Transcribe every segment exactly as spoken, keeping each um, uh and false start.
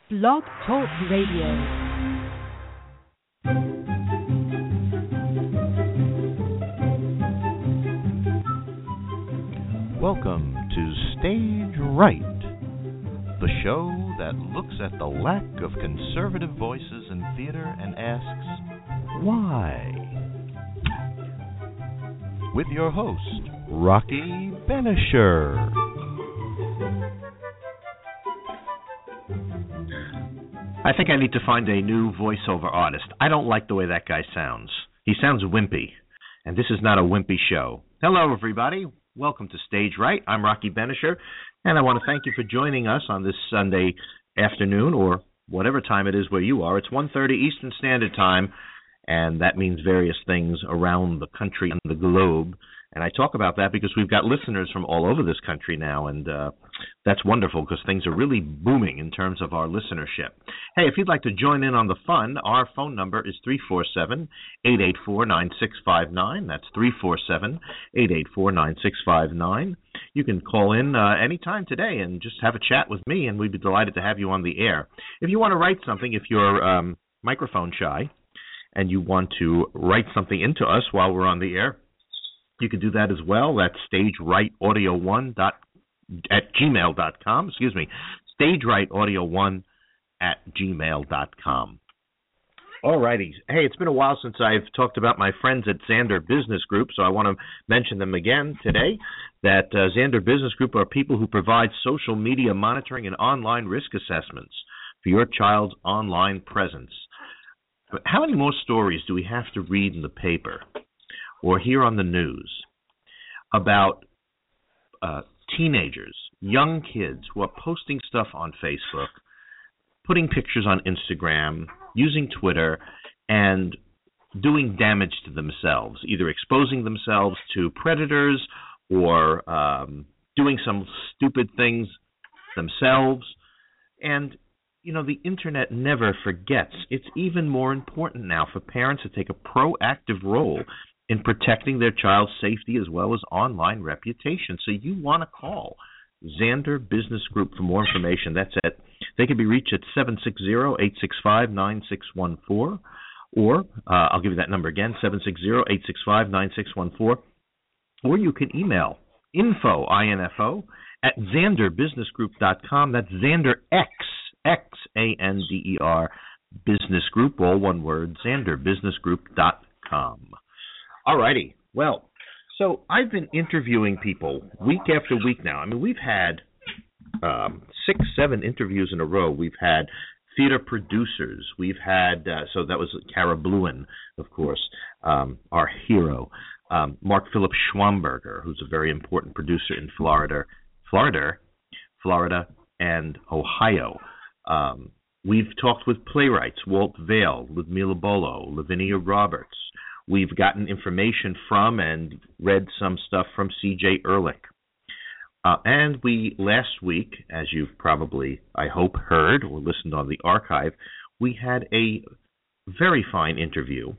Blog Talk Radio. Welcome to Stage Right, the show that looks at the lack of conservative voices in theater and asks, why? With your host, Rocky Benisher. I think I need to find a new voiceover artist. I don't like the way that guy sounds. He sounds wimpy, and this is not a wimpy show. Hello, everybody. Welcome to Stage Right. I'm Rocky Benisher, and I want to thank you for joining us on this Sunday afternoon, or whatever time it is where you are. It's one thirty Eastern Standard Time, and that means various things around the country and the globe. And I talk about that because we've got listeners from all over this country now, and uh, that's wonderful because things are really booming in terms of our listenership. Hey, if you'd like to join in on the fun, our phone number is three four seven, eight eight four, nine six five nine. That's three four seven, eight eight four, nine six five nine. You can call in uh, anytime today and just have a chat with me, and we'd be delighted to have you on the air. If you want to write something, if you're um, microphone shy and you want to write something into us while we're on the air, you can do that as well. That's stageright.audio1 at gmail dot com. Excuse me, stageright.audio1 at gmail dot com. All righty. Hey, it's been a while since I've talked about my friends at Xander Business Group, so I want to mention them again today. That uh, Xander Business Group are people who provide social media monitoring and online risk assessments for your child's online presence. But how many more stories do we have to read in the paper or hear on the news about uh, teenagers, young kids who are posting stuff on Facebook, putting pictures on Instagram, using Twitter, and doing damage to themselves, either exposing themselves to predators or um, doing some stupid things themselves. And, you know, the Internet never forgets. It's even more important now for parents to take a proactive role in protecting their child's safety as well as online reputation. So you want to call Xander Business Group for more information. That's it. They can be reached at seven six zero, eight six five, nine six one four, or uh, I'll give you that number again, seven six zero, eight six five, nine six one four, or you can email info, I N F O, at xander business group dot com. That's Xander X, X A N D E R, Business Group, all one word, xander business group dot com. All righty. Well, so I've been interviewing people week after week now. I mean, we've had um, six, seven interviews in a row. We've had theater producers. We've had, uh, so that was Cara Bluen, of course, um, our hero. Um, Mark Philip Schwamberger, who's a very important producer in Florida, Florida, Florida, and Ohio. Um, we've talked with playwrights, Walt Vail, Ludmila Bolo, Lavinia Roberts. We've gotten information from and read some stuff from C J Ehrlich. Uh, and we, last week, as you've probably, I hope, heard or listened on the archive, we had a very fine interview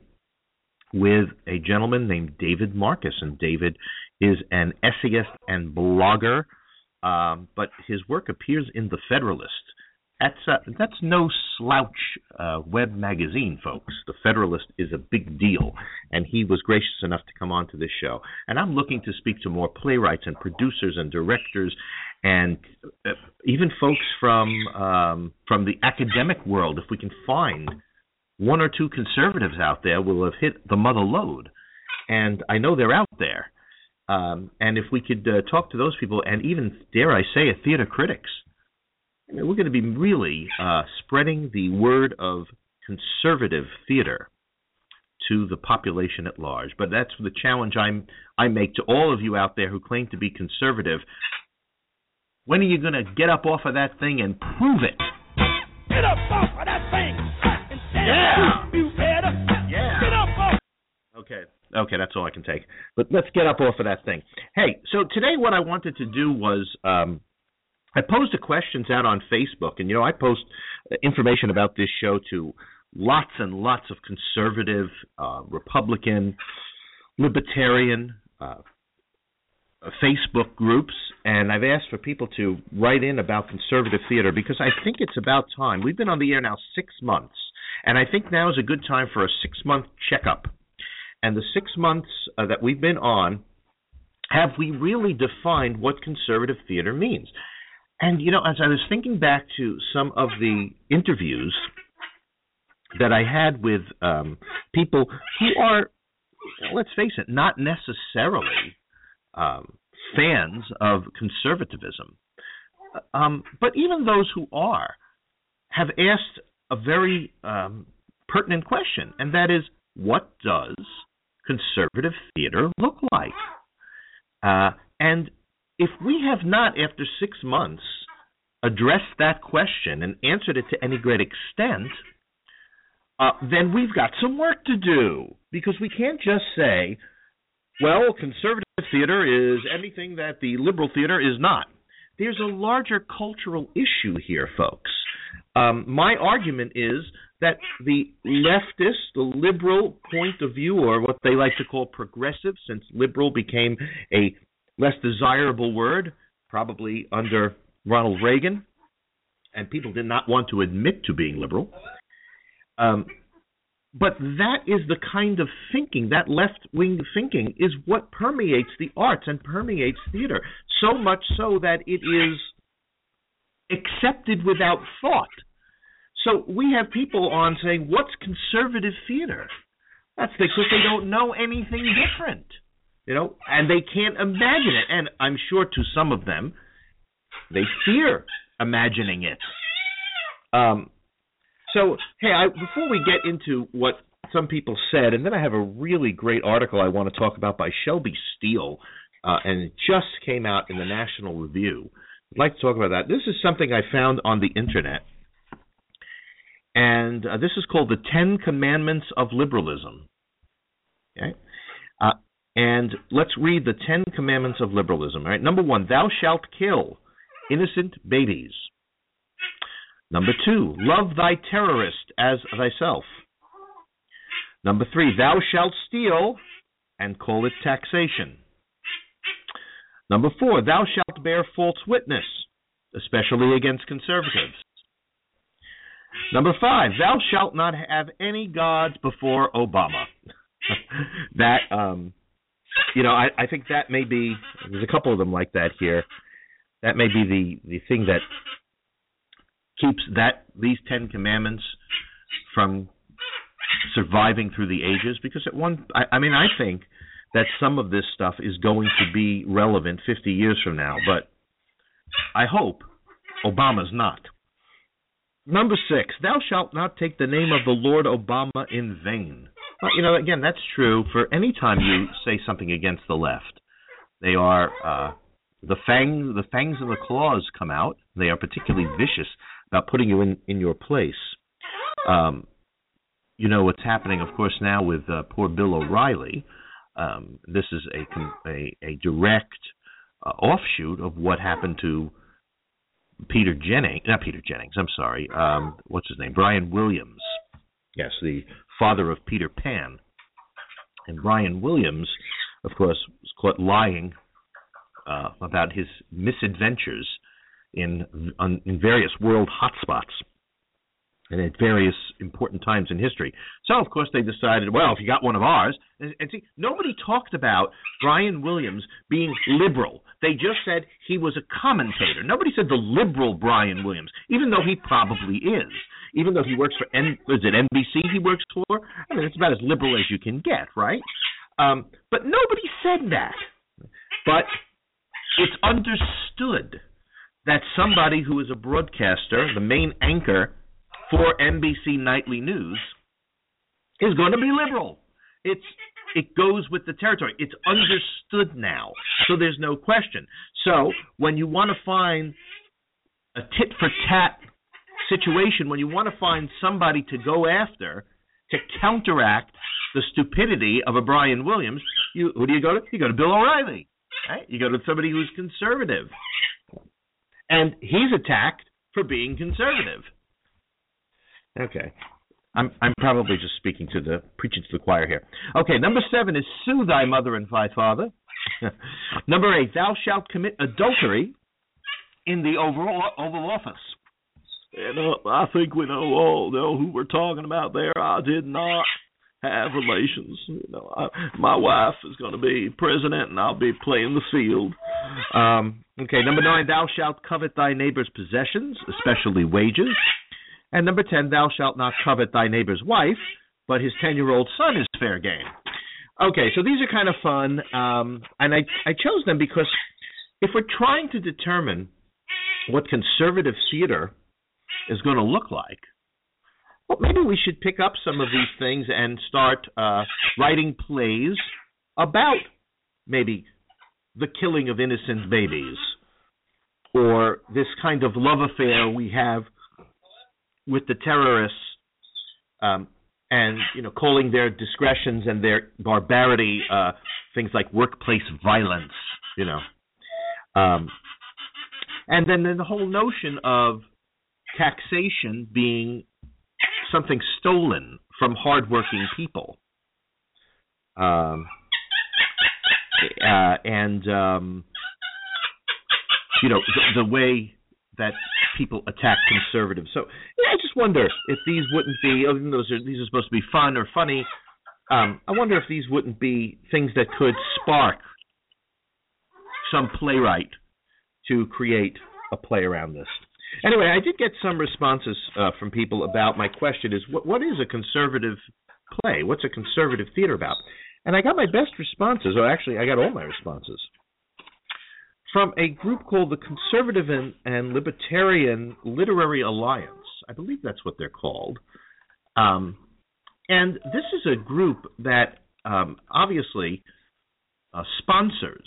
with a gentleman named David Marcus. And David is an essayist and blogger, um, but his work appears in The Federalist. That's, uh, that's no slouch uh, web magazine, folks. The Federalist is a big deal, and he was gracious enough to come on to this show. And I'm looking to speak to more playwrights and producers and directors and uh, even folks from um, from the academic world. If we can find one or two conservatives out there, we'll have hit the mother lode. And I know they're out there. Um, and if we could uh, talk to those people, and even, dare I say it, theater critics, I mean, we're going to be really uh, spreading the word of conservative theater to the population at large. But that's the challenge I'm, I make to all of you out there who claim to be conservative. When are you going to get up off of that thing and prove it? Get up off of that thing and stand Yeah. up, you better. Yeah. Get up off. Okay. Okay, that's all I can take. But let's get up off of that thing. Hey, so today what I wanted to do was um, I posed the questions out on Facebook, and, you know, I post information about this show to lots and lots of conservative, uh, Republican, libertarian, uh, Facebook groups, and I've asked for people to write in about conservative theater because I think it's about time. We've been on the air now six months, and I think now is a good time for a six-month checkup. And the six months uh, that we've been on, have we really defined what conservative theater means? And, you know, as I was thinking back to some of the interviews that I had with um, people who are, let's face it, not necessarily um, fans of conservatism, um, but even those who are have asked a very um, pertinent question, and that is, what does conservative theater look like? Uh, and if we have not, after six months, addressed that question and answered it to any great extent, uh, then we've got some work to do, because we can't just say, well, conservative theater is anything that the liberal theater is not. There's a larger cultural issue here, folks. Um, my argument is that the leftist, the liberal point of view, or what they like to call progressive, since liberal became a less desirable word, probably under Ronald Reagan, and people did not want to admit to being liberal. Um, but that is the kind of thinking, that left-wing thinking, is what permeates the arts and permeates theater, so much so that it is accepted without thought. So we have people on saying, what's conservative theater? That's because they don't know anything different, you know, and they can't imagine it. And I'm sure to some of them, they fear imagining it. Um, so, hey, I, before we get into what some people said, and then I have a really great article I want to talk about by Shelby Steele, uh, and it just came out in the National Review. I'd like to talk about that. This is something I found on the Internet. And uh, this is called the Ten Commandments of Liberalism. Okay? Uh, and let's read the Ten Commandments of Liberalism. All right? Number one, thou shalt kill innocent babies. Number two, love thy terrorist as thyself. Number three, thou shalt steal and call it taxation. Number four, thou shalt bear false witness, especially against conservatives. Number five, thou shalt not have any gods before Obama. that, um, you know, I, I think that may be, there's a couple of them like that here. That may be the, the thing that keeps that these Ten Commandments from surviving through the ages. Because at one, I, I mean, I think that some of this stuff is going to be relevant fifty years from now. But I hope Obama's not. Number six, thou shalt not take the name of the Lord Obama in vain. Well, you know, again, that's true for any time you say something against the left. They are, uh, the fang, the fangs and the claws come out. They are particularly vicious about putting you in, in your place. Um, you know what's happening, of course, now with uh, poor Bill O'Reilly. Um, this is a, a, a direct uh, offshoot of what happened to Peter Jennings, not Peter Jennings, I'm sorry, um, what's his name? Brian Williams. Yes, the father of Peter Pan. And Brian Williams, of course, was caught lying uh, about his misadventures in, on, in various world hotspots and at various important times in history. So, of course, they decided, well, if you got one of ours, and, and see, nobody talked about Brian Williams being liberal. They just said he was a commentator. Nobody said the liberal Brian Williams, even though he probably is. Even though he works for, N- is it N B C he works for? I mean, it's about as liberal as you can get, right? Um, but nobody said that. But it's understood that somebody who is a broadcaster, the main anchor for N B C Nightly News, is going to be liberal. It's it goes with the territory. It's understood now, so there's no question. So when you want to find a tit-for-tat situation, when you want to find somebody to go after to counteract the stupidity of a Brian Williams, you who do you go to? You go to Bill O'Reilly. Right? You go to somebody who's conservative. And he's attacked for being conservative. Okay. I'm I'm probably just speaking to the, preaching to the choir here. Okay, number seven is sue thy mother and thy father. Number eight, thou shalt commit adultery in the Oval, Oval Office. And uh, I think we know all know who we're talking about there. I did not have relations. You know, I, my wife is going to be president, and I'll be playing the field. Um, okay, number nine, thou shalt covet thy neighbor's possessions, especially wages. And number ten, thou shalt not covet thy neighbor's wife, but his ten-year-old son is fair game. Okay, so these are kind of fun, um, and I, I chose them because if we're trying to determine what conservative theater is going to look like, well, maybe we should pick up some of these things and start uh, writing plays about maybe the killing of innocent babies or this kind of love affair we have with the terrorists um, and, you know, calling their discretions and their barbarity uh, things like workplace violence, you know. Um, and then, then the whole notion of taxation being something stolen from hardworking people. Um, uh, and, um, you know, the, the way that people attack conservatives. So yeah, I just wonder if these wouldn't be, even though those are, these are supposed to be fun or funny, um, I wonder if these wouldn't be things that could spark some playwright to create a play around this. Anyway, I did get some responses uh, from people about my question is, what, what is a conservative play? What's a conservative theater about? And I got my best responses, or actually I got all my responses, from a group called the Conservative and, and Libertarian Literary Alliance. I believe that's what they're called. Um, and this is a group that um, obviously uh, sponsors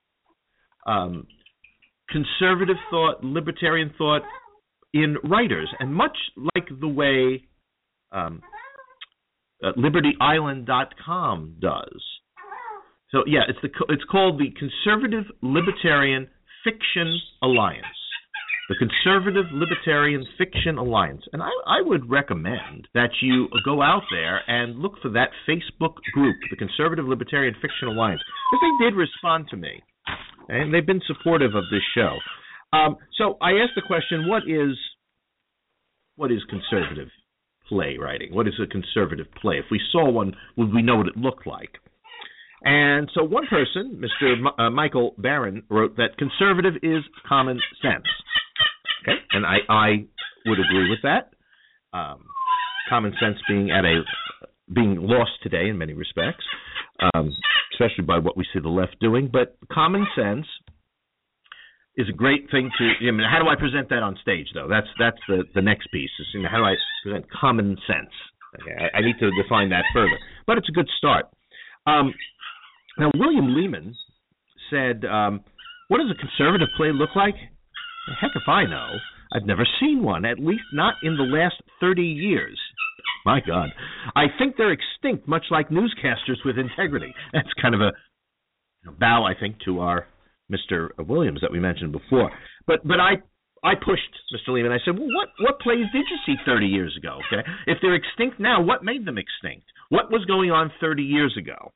um, conservative thought, libertarian thought in writers. And much like the way um, uh, Liberty Island dot com does. So, yeah, it's the it's called the Conservative Libertarian Fiction Alliance. The Conservative Libertarian Fiction Alliance. And I, I would recommend that you go out there and look for that Facebook group, the Conservative Libertarian Fiction Alliance, because they did respond to me, and they've been supportive of this show. Um, so I asked the question, what is what is conservative playwriting? What is a conservative play? If we saw one, would we know what it looked like? And so one person, Mister M- uh, Michael Barron, wrote that conservative is common sense. Okay, and I, I would agree with that. Um, common sense being at a being lost today in many respects, um, especially by what we see the left doing. But common sense is a great thing to. I mean, how do I present that on stage, though? That's that's the, the next piece. Is, you know, how do I present common sense? Okay, I, I need to define that further, but it's a good start. Um, Now, William Lehman said, um, what does a conservative play look like? Heck if I know. I've never seen one, at least not in the last thirty years. My God. I think they're extinct, much like newscasters with integrity. That's kind of a bow, I think, to our Mister Williams that we mentioned before. But but I I pushed Mister Lehman. I said, well, what, what plays did you see thirty years ago? Okay, if they're extinct now, what made them extinct? What was going on thirty years ago?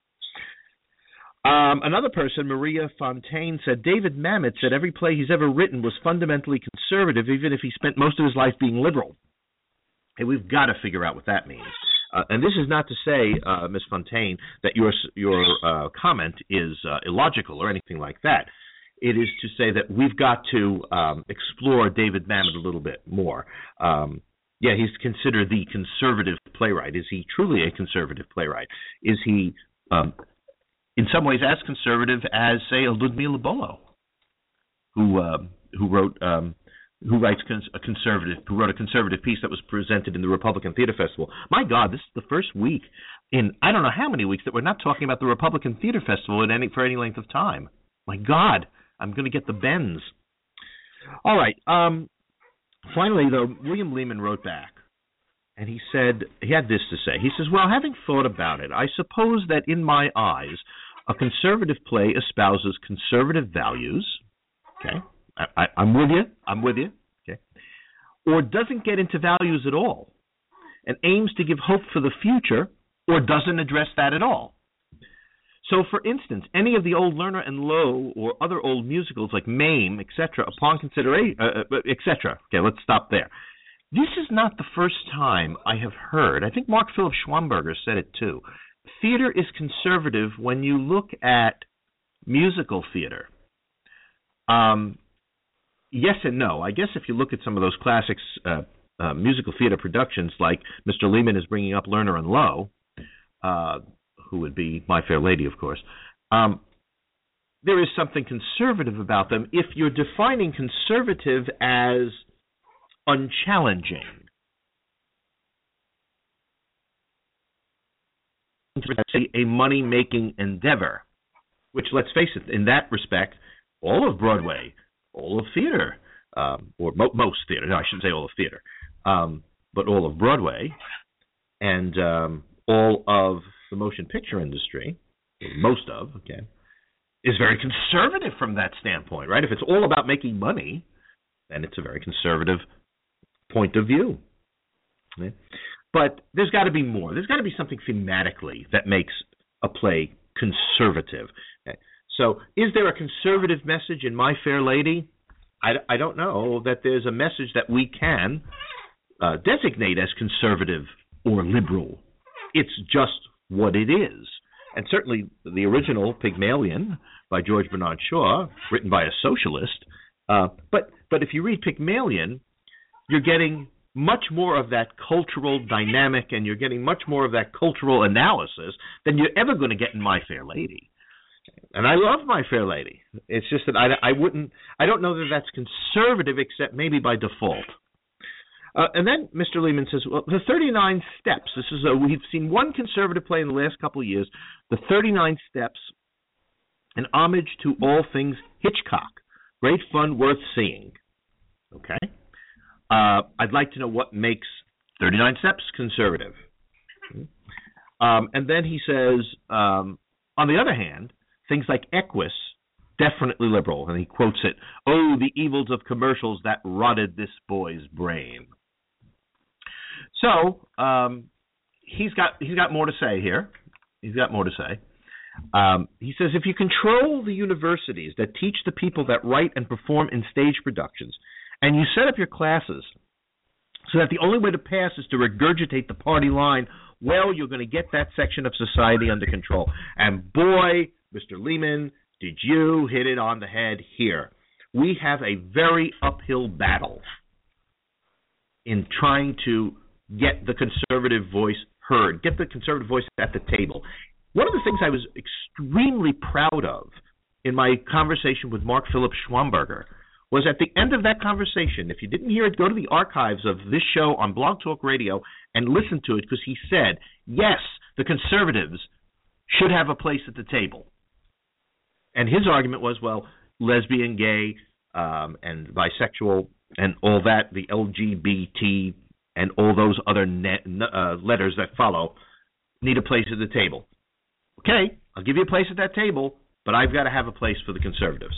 Um, another person, Maria Fontaine, said David Mamet said every play he's ever written was fundamentally conservative, even if he spent most of his life being liberal. And we've got to figure out what that means. Uh, and this is not to say, uh, Miz Fontaine, that your your uh, comment is uh, illogical or anything like that. It is to say that we've got to um, explore David Mamet a little bit more. Um, yeah, he's considered the conservative playwright. Is he truly a conservative playwright? Is he... Um, in some ways as conservative as, say, a Ludmila Bolo, who uh, who wrote um, who writes cons- a conservative who wrote a conservative piece that was presented in the Republican Theater Festival. My God, this is the first week in I don't know how many weeks that we're not talking about the Republican Theater Festival in any for any length of time. My God, I'm going to get the bends. All right. Um, finally, though, William Lehman wrote back. And he said, he had this to say. He says, well, having thought about it, I suppose that in my eyes, a conservative play espouses conservative values. Okay, I, I, I'm with you. I'm with you. Okay, or doesn't get into values at all, and aims to give hope for the future, or doesn't address that at all. So, for instance, any of the old Lerner and Loewe or other old musicals like Mame, et cetera, upon consideration, uh, et cetera. Okay, let's stop there. This is not the first time I have heard. I think Mark Philip Schwamberger said it too. Theater is conservative when you look at musical theater. Um, yes and no. I guess if you look at some of those classics, uh, uh, musical theater productions, like Mister Lehman is bringing up Lerner and Loewe, uh, who would be My Fair Lady, of course, um, there is something conservative about them if you're defining conservative as unchallenging. A money-making endeavor, which, let's face it, in that respect, all of Broadway, all of theater, um, or mo- most theater, no, I shouldn't say all of theater, um, but all of Broadway, and um, all of the motion picture industry, most of, okay, is very conservative from that standpoint, right? If it's all about making money, then it's a very conservative point of view. Okay? But there's got to be more. There's got to be something thematically that makes a play conservative. Okay? So is there a conservative message in My Fair Lady? I, I don't know that there's a message that we can uh, designate as conservative or liberal. It's just what it is. And certainly the original Pygmalion by George Bernard Shaw, written by a socialist, uh, but but if you read Pygmalion, you're getting much more of that cultural dynamic and you're getting much more of that cultural analysis than you're ever going to get in My Fair Lady. And I love My Fair Lady. It's just that I, I wouldn't, I don't know that that's conservative except maybe by default. Uh, and then Mister Lehman says, well, the thirty-nine steps. This is a, we've seen one conservative play in the last couple of years, the thirty-nine steps, an homage to all things Hitchcock. Great fun, worth seeing. Okay. Uh, I'd like to know what makes thirty-nine steps conservative. Um, and then he says, um, on the other hand, things like Equus, definitely liberal. And he quotes it, oh, the evils of commercials that rotted this boy's brain. So um, he's got he's got more to say here. He's got more to say. Um, he says, if you control the universities that teach the people that write and perform in stage productions, and you set up your classes so that the only way to pass is to regurgitate the party line, well, you're going to get that section of society under control. And boy, Mister Lehman, did you hit it on the head here. We have a very uphill battle in trying to get the conservative voice heard, get the conservative voice at the table. One of the things I was extremely proud of in my conversation with Mark Philip Schwamberger was at the end of that conversation, if you didn't hear it, go to the archives of this show on Blog Talk Radio and listen to it, because he said, yes, the conservatives should have a place at the table. And his argument was, well, lesbian, gay, um, and bisexual, and all that, the L G B T, and all those other net, uh, letters that follow, need a place at the table. Okay, I'll give you a place at that table, but I've got to have a place for the conservatives.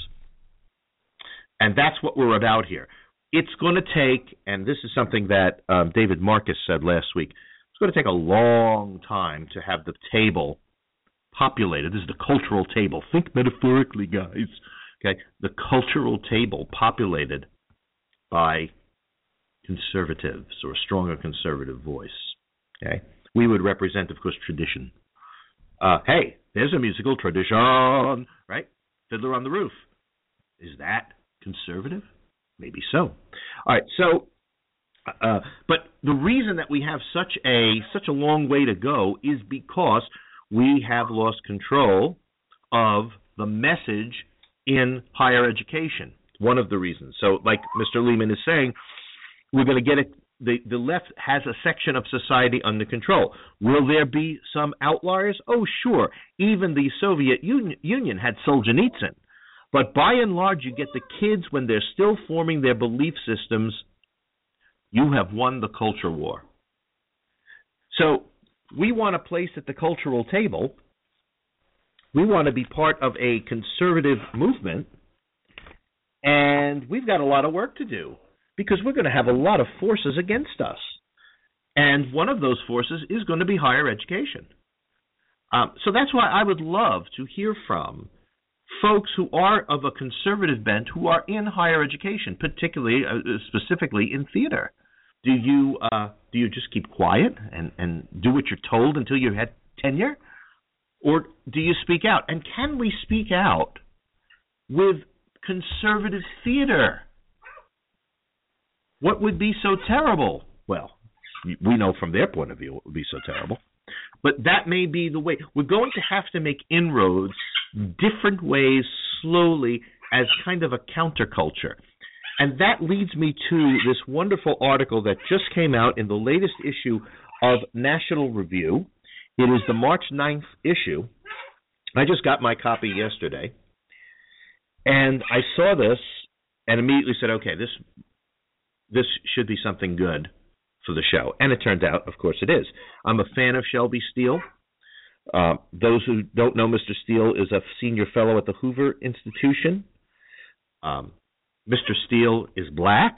And that's what we're about here. It's going to take, and this is something that um, David Marcus said last week, it's going to take a long time to have the table populated. This is the cultural table. Think metaphorically, guys. Okay, the cultural table populated by conservatives or a stronger conservative voice. Okay, we would represent, of course, tradition. Uh, hey, there's a musical tradition, right? Fiddler on the Roof. Is that conservative? Maybe so. All right, so, uh, but the reason that we have such a such a long way to go is because we have lost control of the message in higher education. One of the reasons. So, like Mister Lehman is saying, we're going to get it. The, the left has a section of society under control. Will there be some outliers? Oh, sure. Even the Soviet Union, Union had Solzhenitsyn. But by and large, you get the kids when they're still forming their belief systems. You have won the culture war. So we want a place at the cultural table. We want to be part of a conservative movement. And we've got a lot of work to do, because we're going to have a lot of forces against us. And one of those forces is going to be higher education. Um, so that's why I would love to hear from folks who are of a conservative bent who are in higher education, particularly, uh, specifically in theater. Do you uh, do you just keep quiet and, and do what you're told until you had tenure? Or do you speak out? And can we speak out with conservative theater? What would be so terrible? Well, we know from their point of view what would be so terrible. But that may be the way. We're going to have to make inroads different ways, slowly, as kind of a counterculture. And that leads me to this wonderful article that just came out in the latest issue of National Review. It is the March ninth issue. I just got my copy yesterday. And I saw this and immediately said, okay, this this should be something good for the show. And it turned out, of course, it is. I'm a fan of Shelby Steele. Uh, those who don't know, Mister Steele is a senior fellow at the Hoover Institution. Um, Mister Steele is black.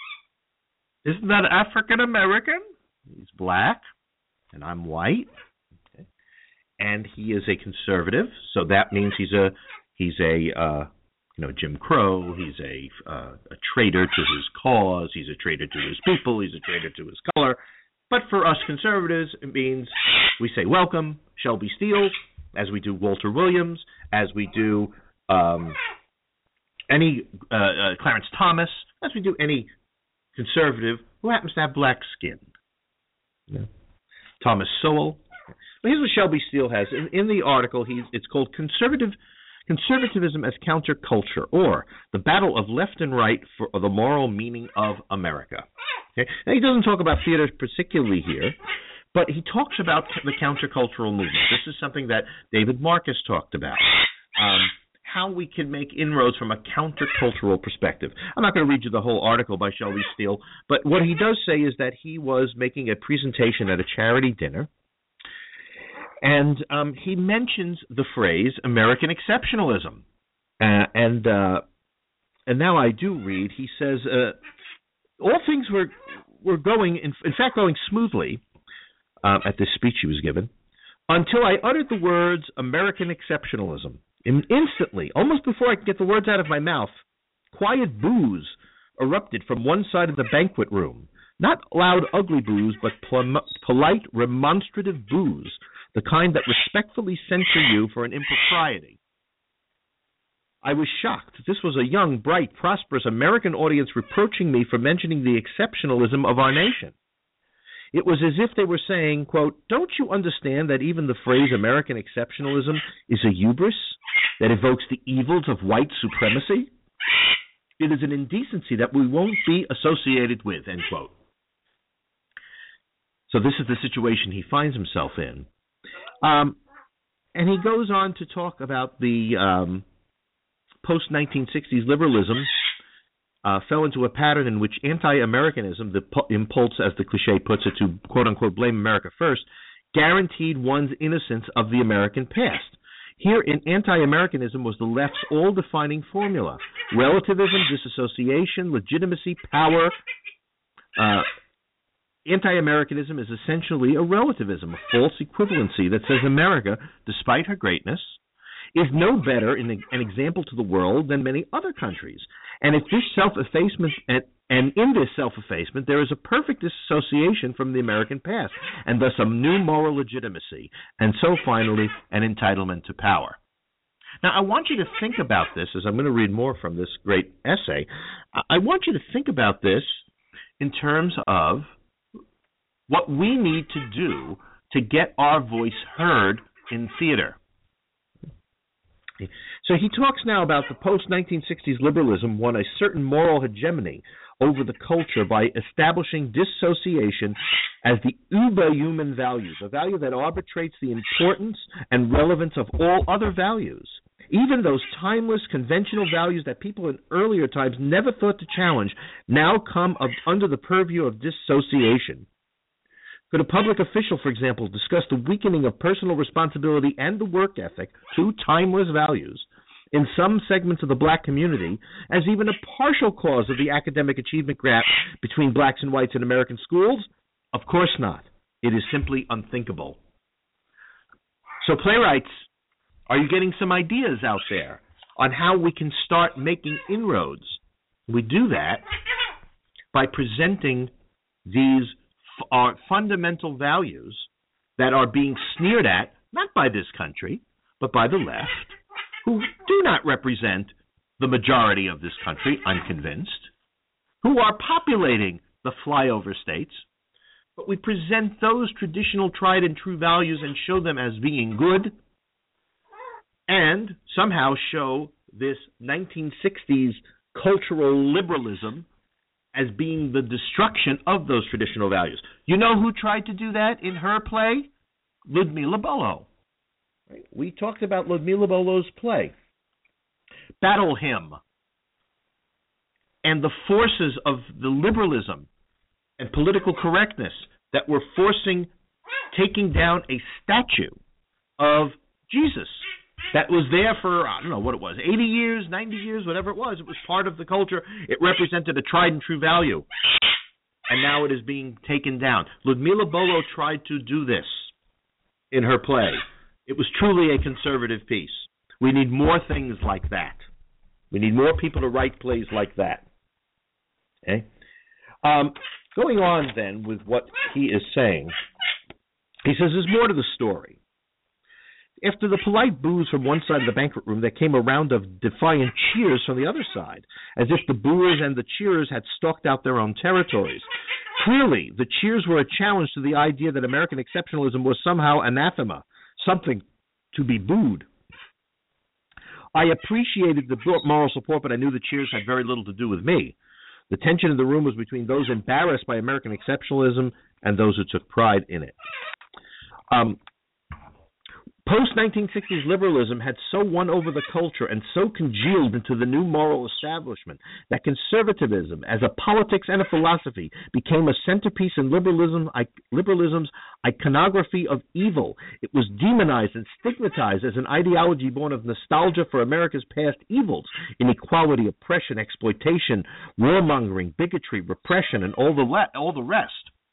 Isn't that African American? He's black, and I'm white. Okay. And he is a conservative, so that means he's a he's a uh, you know Jim Crow. He's a uh, a traitor to his cause. He's a traitor to his people. He's a traitor to his color. But for us conservatives, it means we say welcome Shelby Steele, as we do Walter Williams, as we do um, any uh, uh, Clarence Thomas, as we do any conservative who happens to have black skin. Yeah. Thomas Sowell. Well, here's what Shelby Steele has in, in the article. He's it's called "Conservative Conservatism as Counterculture, or the Battle of Left and Right for the Moral Meaning of America." Okay? Now, he doesn't talk about theater particularly here, but he talks about the countercultural movement. This is something that David Marcus talked about, um, how we can make inroads from a countercultural perspective. I'm not going to read you the whole article by Shelby Steele, but what he does say is that he was making a presentation at a charity dinner, and um, he mentions the phrase American exceptionalism. Uh, and uh, and now I do read, he says, uh, all things were were going, in, in fact, going smoothly uh, at this speech he was given, until I uttered the words American exceptionalism. And instantly, almost before I could get the words out of my mouth, quiet boos erupted from one side of the banquet room. Not loud, ugly boos, but plum, polite, remonstrative boos, the kind that respectfully censure you for an impropriety. I was shocked. This was a young, bright, prosperous American audience reproaching me for mentioning the exceptionalism of our nation. It was as if they were saying, quote, "Don't you understand that even the phrase American exceptionalism is a hubris that evokes the evils of white supremacy? It is an indecency that we won't be associated with," end quote. So this is the situation he finds himself in. Um, and he goes on to talk about the um, post-nineteen sixties liberalism uh, fell into a pattern in which anti-Americanism, the po- impulse, as the cliche puts it, to quote-unquote blame America first, guaranteed one's innocence of the American past. Here, in anti-Americanism was the left's all-defining formula: relativism, disassociation, legitimacy, power. Uh, anti-Americanism is essentially a relativism, a false equivalency that says America, despite her greatness, is no better in an example to the world than many other countries. And if this self-effacement, and, and in this self-effacement, there is a perfect disassociation from the American past, and thus a new moral legitimacy, and so finally, an entitlement to power. Now, I want you to think about this, as I'm going to read more from this great essay. I want you to think about this in terms of what we need to do to get our voice heard in theater. So he talks now about the post-nineteen sixties liberalism won a certain moral hegemony over the culture by establishing dissociation as the uber-human value, the value that arbitrates the importance and relevance of all other values. Even those timeless, conventional values that people in earlier times never thought to challenge now come of, under the purview of dissociation. Could a public official, for example, discuss the weakening of personal responsibility and the work ethic, two timeless values, in some segments of the black community as even a partial cause of the academic achievement gap between blacks and whites in American schools? Of course not. It is simply unthinkable. So playwrights, are you getting some ideas out there on how we can start making inroads? We do that by presenting these f- our fundamental values that are being sneered at, not by this country, but by the left, who do not represent the majority of this country, I'm convinced, who are populating the flyover states. But we present those traditional tried and true values and show them as being good, and somehow show this nineteen sixties cultural liberalism as being the destruction of those traditional values. You know who tried to do that in her play? Ludmila Bolo. Right? We talked about Ludmila Bolo's play, Battle Hymn, and the forces of the liberalism and political correctness that were forcing, taking down a statue of Jesus that was there for, I don't know what it was, eighty years, ninety years, whatever it was. It was part of the culture. It represented a tried and true value. And now it is being taken down. Ludmila Bolo tried to do this in her play. It was truly a conservative piece. We need more things like that. We need more people to write plays like that. Okay? Um, going on then with what he is saying, he says there's more to the story. After the polite boos from one side of the banquet room, there came a round of defiant cheers from the other side, as if the booers and the cheerers had stalked out their own territories. Clearly, the cheers were a challenge to the idea that American exceptionalism was somehow anathema, something to be booed. I appreciated the moral support, but I knew the cheers had very little to do with me. The tension in the room was between those embarrassed by American exceptionalism and those who took pride in it. Um, Post-nineteen sixties liberalism had so won over the culture and so congealed into the new moral establishment that conservatism, as a politics and a philosophy, became a centerpiece in liberalism, liberalism's iconography of evil. It was demonized and stigmatized as an ideology born of nostalgia for America's past evils: inequality, oppression, exploitation, warmongering, bigotry, repression, and all the le- all the rest.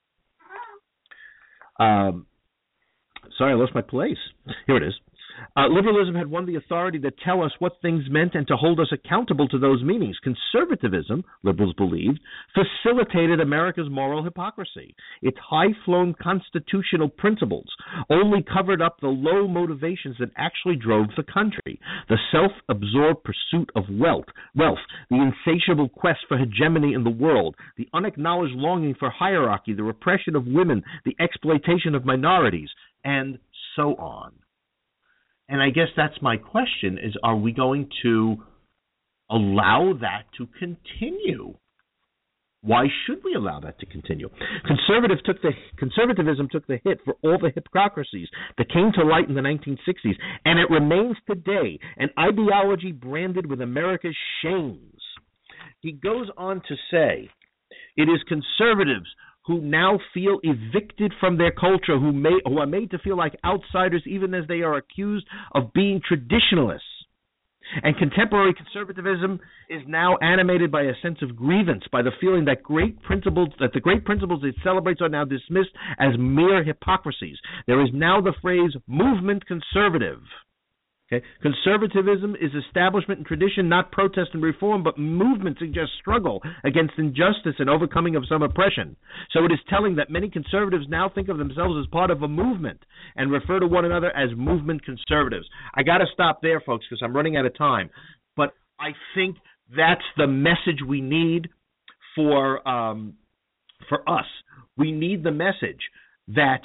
Um. Sorry, I lost my place. Here it is. Uh, liberalism had won the authority to tell us what things meant and to hold us accountable to those meanings. Conservatism, liberals believed, facilitated America's moral hypocrisy. Its high-flown constitutional principles only covered up the low motivations that actually drove the country: the self-absorbed pursuit of wealth, wealth, the insatiable quest for hegemony in the world, the unacknowledged longing for hierarchy, the repression of women, the exploitation of minorities, and so on. And I guess that's my question, is are we going to allow that to continue? Why should we allow that to continue? Conservative took the, conservatism took the hit for all the hypocrisies that came to light in the nineteen sixties, and it remains today an ideology branded with America's shames. He goes on to say, it is conservatives who now feel evicted from their culture, who may who are made to feel like outsiders even as they are accused of being traditionalists. And contemporary conservatism is now animated by a sense of grievance, by the feeling that great principles that the great principles it celebrates are now dismissed as mere hypocrisies. There is now the phrase movement conservative. Okay? Conservatism is establishment and tradition, not protest and reform, but movement suggests struggle against injustice and overcoming of some oppression. So it is telling that many conservatives now think of themselves as part of a movement and refer to one another as movement conservatives. I got to stop there, folks, because I'm running out of time. But I think that's the message we need for um, for us. We need the message that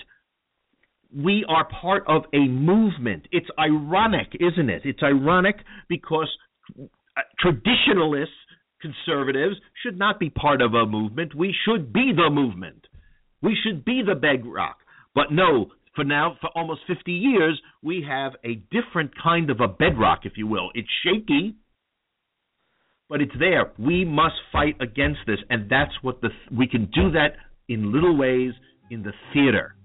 we are part of a movement. It's ironic, isn't it? It's ironic because traditionalists, conservatives, should not be part of a movement. We should be the movement. We should be the bedrock. But no, for now, for almost fifty years, we have a different kind of a bedrock, if you will. It's shaky, but it's there. We must fight against this, and that's what the we can do that in little ways in the theater.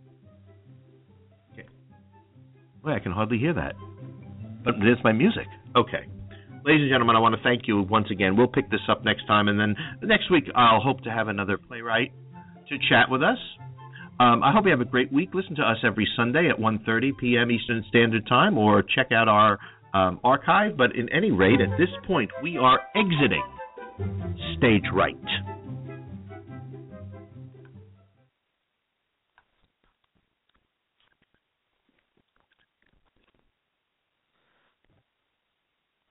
Well, I can hardly hear that. But there's my music. Okay. Ladies and gentlemen, I want to thank you once again. We'll pick this up next time, and then next week I'll hope to have another playwright to chat with us. Um, I hope you have a great week. Listen to us every Sunday at one thirty p.m. Eastern Standard Time, or check out our um, archive. But in any rate, at this point, we are exiting Stage Right.